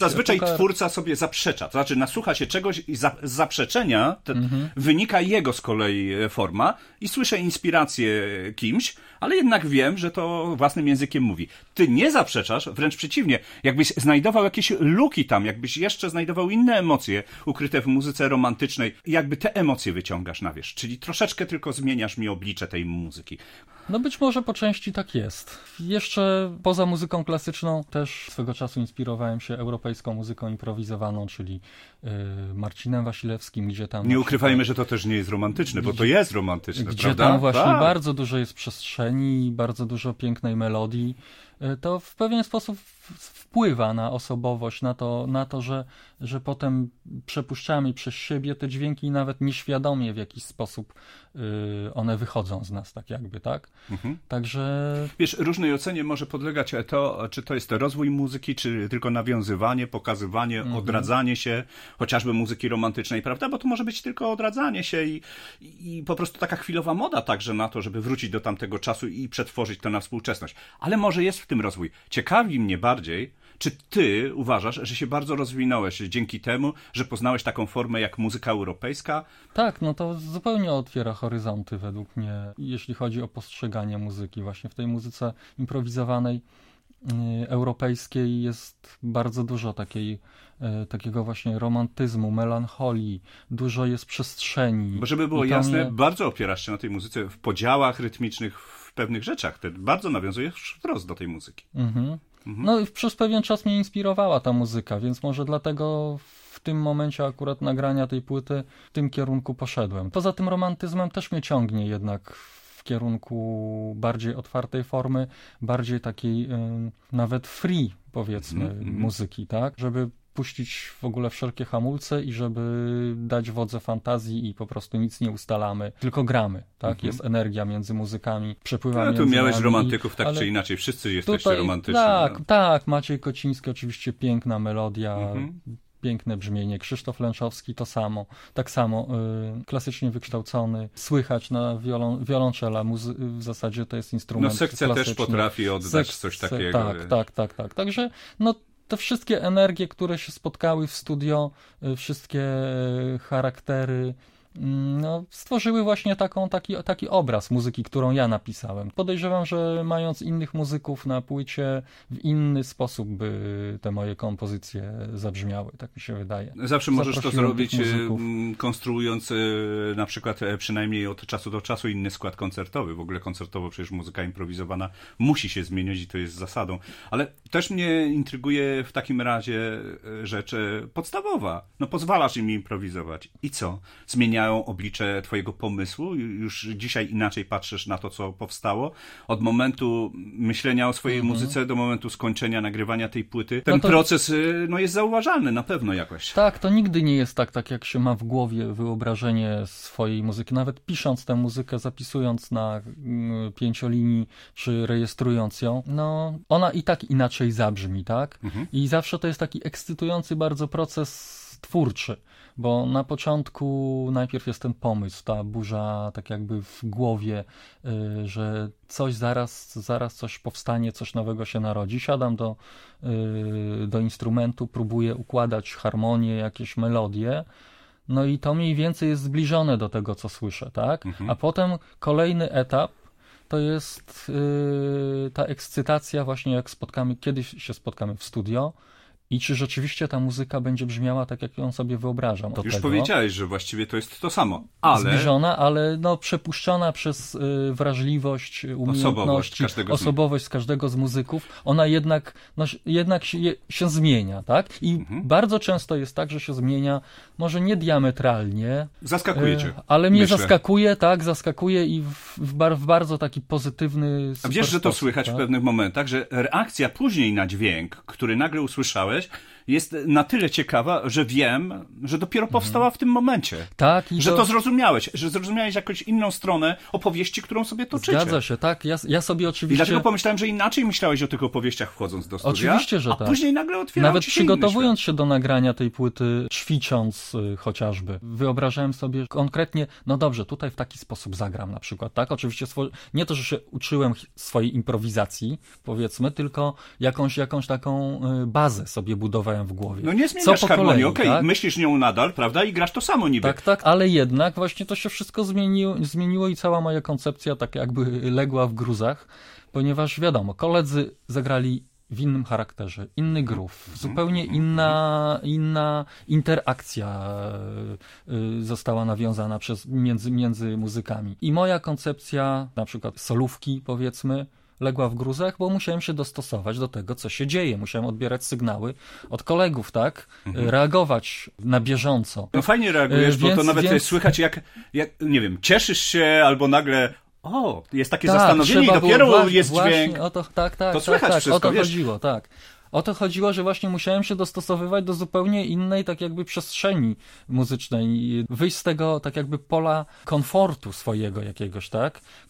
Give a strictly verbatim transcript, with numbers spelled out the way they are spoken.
Zazwyczaj epoka... twórca sobie zaprzecza, to znaczy nasłucha się czegoś i za, z zaprzeczenia te, mhm. wynika jego z kolei forma i słyszę inspirację kimś, ale jednak wiem, że to własnym językiem mówi. Ty nie zaprzeczasz, wręcz przeciwnie, jakbyś znajdował jakieś luki tam, jakbyś jeszcze znajdował inne emocje ukryte w muzyce romantycznej, jakby te emocje wyciągasz na wierzch, czyli troszeczkę tylko zmieniasz mi oblicze tej muzyki. No być może po części tak jest. Jeszcze poza muzyką klasyczną też swego czasu inspirowałem się europejską muzyką improwizowaną, czyli yy, Marcinem Wasilewskim, gdzie tam... Nie ukrywajmy, że to też nie jest romantyczne, bo to jest romantyczne, gdzie prawda? Gdzie tam właśnie tak. bardzo dużo jest przestrzeni, bardzo dużo pięknej melodii. To w pewien sposób wpływa na osobowość, na to, na to że, że potem przepuszczamy przez siebie te dźwięki i nawet nieświadomie w jakiś sposób y, one wychodzą z nas, tak jakby, tak? Mhm. Także... Wiesz, różnej ocenie może podlegać to, czy to jest rozwój muzyki, czy tylko nawiązywanie, pokazywanie, mhm. odradzanie się, chociażby muzyki romantycznej, prawda? Bo to może być tylko odradzanie się i, i po prostu taka chwilowa moda także na to, żeby wrócić do tamtego czasu i przetworzyć to na współczesność. Ale może jest w tym rozwój. Ciekawi mnie bardziej, czy ty uważasz, że się bardzo rozwinąłeś dzięki temu, że poznałeś taką formę jak muzyka europejska? Tak, no to zupełnie otwiera horyzonty według mnie, jeśli chodzi o postrzeganie muzyki. Właśnie w tej muzyce improwizowanej yy, europejskiej jest bardzo dużo takiej, yy, takiego właśnie romantyzmu, melancholii, dużo jest przestrzeni. Bo żeby było jasne, mnie... bardzo opierasz się na tej muzyce w podziałach rytmicznych, w pewnych rzeczach. Ty bardzo nawiązujesz wprost do tej muzyki. Mhm. Mhm. No i przez pewien czas mnie inspirowała ta muzyka, więc może dlatego w tym momencie akurat nagrania tej płyty w tym kierunku poszedłem. Poza tym romantyzmem też mnie ciągnie jednak w kierunku bardziej otwartej formy, bardziej takiej y, nawet free, powiedzmy, mm-hmm. muzyki, tak? Żeby puścić w ogóle wszelkie hamulce i żeby dać wodze fantazji i po prostu nic nie ustalamy, tylko gramy, tak? Mm-hmm. Jest energia między muzykami, przepływa no, między tu miałeś nami, romantyków tak ale czy inaczej, wszyscy jesteście tutaj, romantyczni. Tak, no. tak, Maciej Kociński oczywiście piękna melodia, mm-hmm. piękne brzmienie, Krzysztof Lęczowski to samo, tak samo, y, klasycznie wykształcony, słychać na wiolon, wiolonczela, muzy- w zasadzie to jest instrument No sekcja klasyczny. też potrafi oddać Sek- coś takiego. Tak, wiesz. tak, tak, tak, także no te wszystkie energie, które się spotkały w studio, wszystkie charaktery, no, stworzyły właśnie taką, taki, taki obraz muzyki, którą ja napisałem. Podejrzewam, że mając innych muzyków na płycie, w inny sposób by te moje kompozycje zabrzmiały, tak mi się wydaje. Zawsze możesz to zrobić muzyków. konstruując na przykład przynajmniej od czasu do czasu inny skład koncertowy. W ogóle koncertowo przecież muzyka improwizowana musi się zmieniać i to jest zasadą. Ale też mnie intryguje w takim razie rzecz podstawowa. No pozwalasz im improwizować. I co? Zmienia oblicze twojego pomysłu? Już dzisiaj inaczej patrzysz na to, co powstało? Od momentu myślenia o swojej mhm. muzyce do momentu skończenia nagrywania tej płyty. Ten no to... proces no, jest zauważalny na pewno jakoś. Tak, to nigdy nie jest tak, tak jak się ma w głowie wyobrażenie swojej muzyki. Nawet pisząc tę muzykę, zapisując na y, pięciolinii, czy rejestrując ją, no ona i tak inaczej zabrzmi, tak? Mhm. I zawsze to jest taki ekscytujący bardzo proces twórczy, bo na początku najpierw jest ten pomysł, ta burza tak jakby w głowie, yy, że coś zaraz, zaraz coś powstanie, coś nowego się narodzi. Siadam do, yy, do instrumentu, próbuję układać harmonię, jakieś melodie, no i to mniej więcej jest zbliżone do tego, co słyszę, tak? Mhm. A potem kolejny etap to jest yy, ta ekscytacja właśnie jak spotkamy, kiedyś się spotkamy w studio, i czy rzeczywiście ta muzyka będzie brzmiała tak, jak ją sobie wyobrażam. Już tego. powiedziałeś, że właściwie to jest to samo, ale... Zbliżona, ale no, przepuszczona przez y, wrażliwość, umiejętności, osobowość każdego, osobowość z każdego z muzyków, ona jednak, no, jednak się, je, się zmienia, tak? I mhm. bardzo często jest tak, że się zmienia, może nie diametralnie. Zaskakuje cię. Y, ale mnie myślę. zaskakuje, tak, zaskakuje i w, w, bar, w bardzo taki pozytywny A wiesz, że to sposób, słychać tak? w pewnych momentach, że reakcja później na dźwięk, który nagle usłyszałeś, jest na tyle ciekawa, że wiem, że dopiero powstała mhm. w tym momencie. Tak, i że to... to zrozumiałeś, że zrozumiałeś jakąś inną stronę opowieści, którą sobie toczycie. Zgadza się, tak. Ja, ja sobie oczywiście... I dlatego pomyślałem, że inaczej myślałeś o tych opowieściach wchodząc do studia. Oczywiście, że a tak. później nagle otwierał Nawet ci się przygotowując się do nagrania tej płyty, ćwicząc y, chociażby, wyobrażałem sobie konkretnie, no dobrze, tutaj w taki sposób zagram na przykład, tak? Oczywiście swo... nie to, że się uczyłem swojej improwizacji, powiedzmy, tylko jakąś, jakąś taką y, bazę sobie budowałem odgrywałem w głowie. No nie zmieniasz Co po harmonii, kolei, okej, tak? myślisz nią nadal, prawda, i grasz to samo niby. Tak, tak, ale jednak właśnie to się wszystko zmieniło, zmieniło i cała moja koncepcja tak jakby legła w gruzach, ponieważ wiadomo, koledzy zagrali w innym charakterze, inny groove, zupełnie inna, inna interakcja y, została nawiązana przez, między, między muzykami. I moja koncepcja, na przykład solówki powiedzmy, legła w gruzach, bo musiałem się dostosować do tego, co się dzieje. Musiałem odbierać sygnały od kolegów, tak? Mhm. Reagować na bieżąco. No fajnie reagujesz, więc, bo to nawet więc... słychać jak, jak, nie wiem, cieszysz się albo nagle o, jest takie tak, zastanowienie i dopiero było, jest właśnie, dźwięk. O to, tak, tak, to tak, słychać tak, wszystko, o to wiesz? chodziło, tak. O to chodziło, że właśnie musiałem się dostosowywać do zupełnie innej tak jakby przestrzeni muzycznej, wyjść z tego tak jakby pola komfortu swojego jakiegoś, tak?